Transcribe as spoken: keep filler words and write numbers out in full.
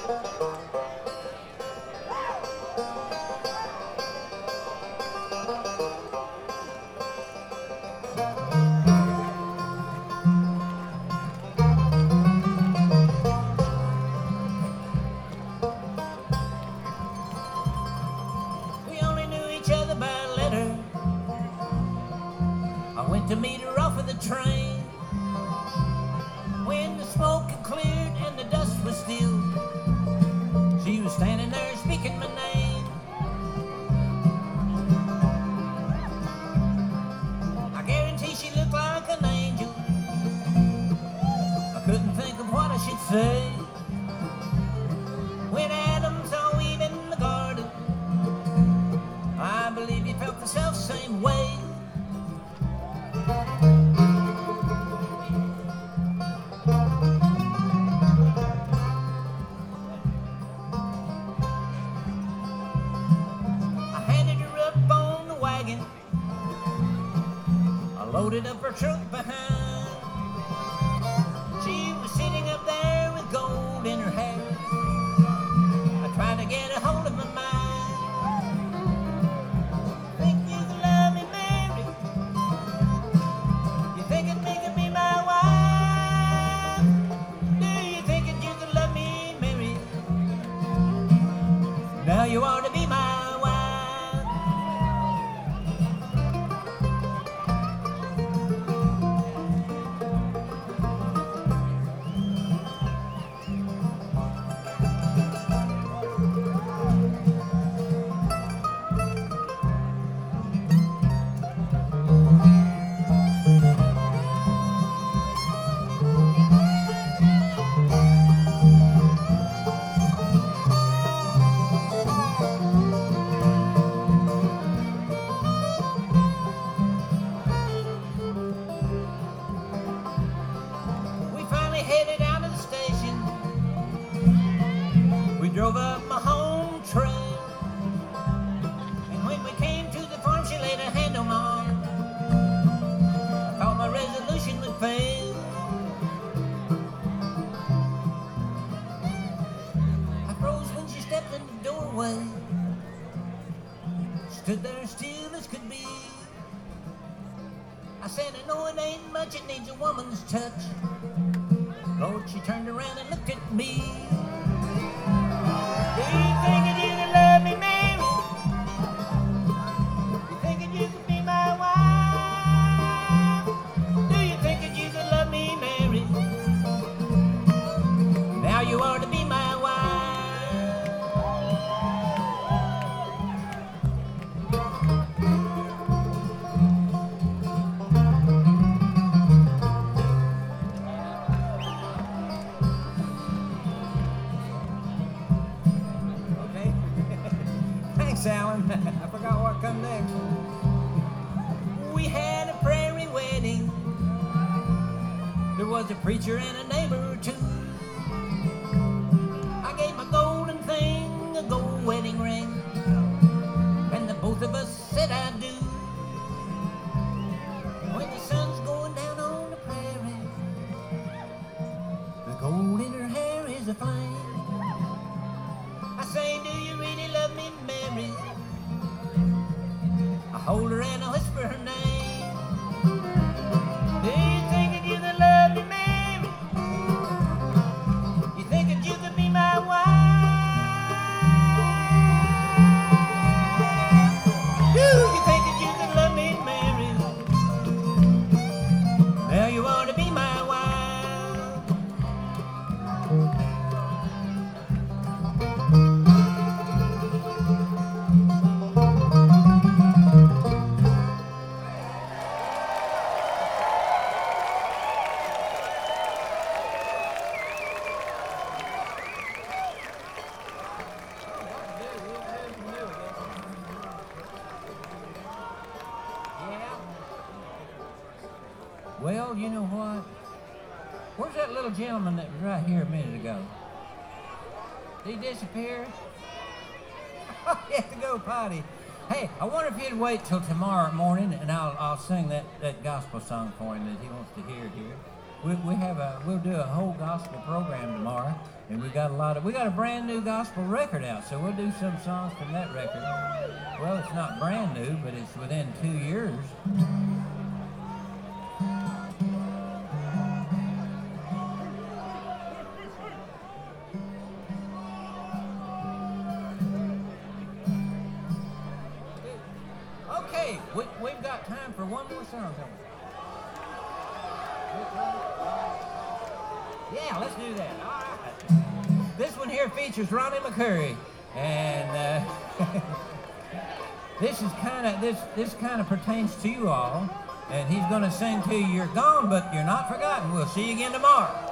To meet her off of the train. When the smoke had cleared and the dust was stilled, she was standing there speaking my name. I guarantee she looked like an angel. I couldn't think of what I should say. When Adam saw Eve in the garden, I believe he felt the self-same way. Loaded up her truck behind. She was sitting up there with gold in her hair. I tried to get a hold of my mind. Think you could love me, Mary? You thinking me could be my wife? Do you think that you could love me, Mary? Now you ought to be my wife. Headed out of the station, we drove up my home trail, and when we came to the farm, she laid a hand on my arm. I thought my resolution would fail. I froze when she stepped in the doorway, stood there still as could be. I said, I know it ain't much, it needs a woman's touch. Lord, she turned around and looked at me. Do you think that you could love me, Mary? You think that you could be my wife? Do you think that you could love me, Mary? Now you are to be my wife. Alan. I forgot what come next. We had a prairie wedding. There was a preacher and a neighbor or two. I gave my golden thing a gold wedding ring, and the both of us said I do. When the sun's going down on the prairie, the gold in her hair is a flame. I say, do you really love me, Mary? I hold her and I whisper her name. Do you think that you could love me, Mary? You think that you could be my wife? Do you think that you could love me, Mary? Now you ought to be my wife. Well, you know what? Where's that little gentleman that was right here a minute ago? Did he disappear? He had to go potty. Hey, I wonder if he'd wait till tomorrow morning, and I'll I'll sing that, that gospel song for him that he wants to hear here. We we have a we'll do a whole gospel program tomorrow, And we got a lot of, we got a brand new gospel record out, so we'll do some songs from that record. Well, it's not brand new, but it's within two years. Okay, we, we've got time for one more song, don't we? Yeah, let's do that. All right. This one here features Ronnie McCurry, and uh, this is kind of this this kind of pertains to you all, and he's going to sing to you. You're gone, but you're not forgotten. We'll see you again tomorrow.